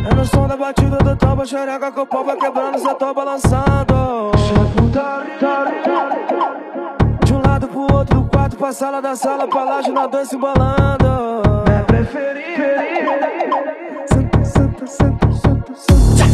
É no som da batida do tambo, xereca com o pau vai quebrando, cê tô balançando. De um lado pro outro, do quarto pra sala, da sala pra laje, na dança embolando. É preferir. Senta, senta, senta, senta, senta.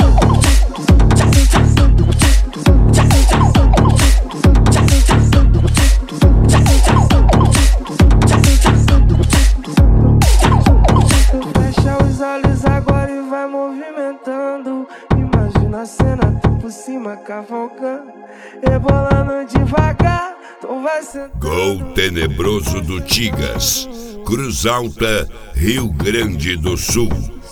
Fecha os olhos agora e vai movimentando. Imagina a cena, tu por cima cavalgando, rebolando devagar, tu vai sentar. Gol tenebroso do Tigas, Cruz Alta, Rio Grande do Sul.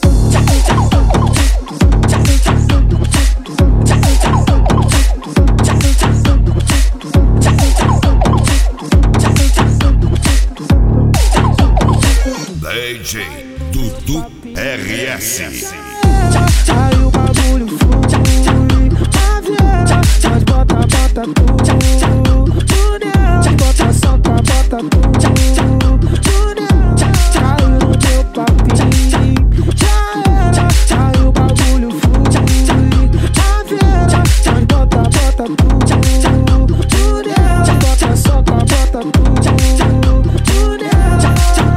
DJ Dudu RS. Aí o bagulho flui, a viela, nós bota tudo nela, bota solta, bota tudo nela. Caiu no teu papinho, já era. Aí o bagulho flui, a viela, nós bota tudo nela, bota solta, bota tudo nela.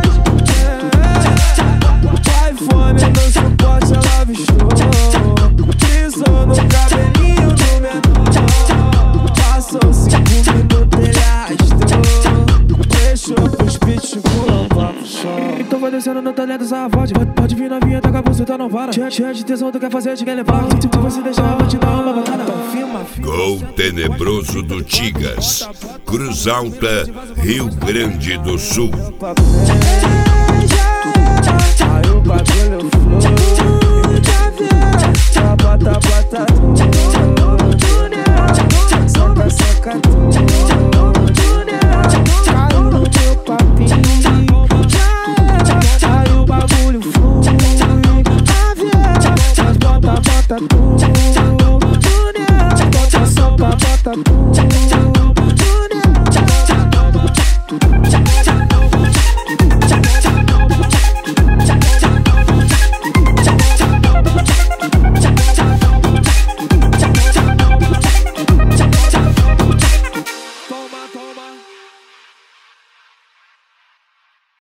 iPhone no suporte, ela bichou, pisou no cabelinho do menor. Passou 5 minutos, ele arrastou, deixou pros pitbull pra pro chão. Então vai descendo no talento, essa voz pode vir novinha, toca a buceta, não para. Cheia de tesão, tu quer fazer, te quer levar. Se tu você deixar, eu vou te dar uma batalha. Então firma. Gol tenebroso do Tigas, Cruz Alta, Rio Grande do Sul.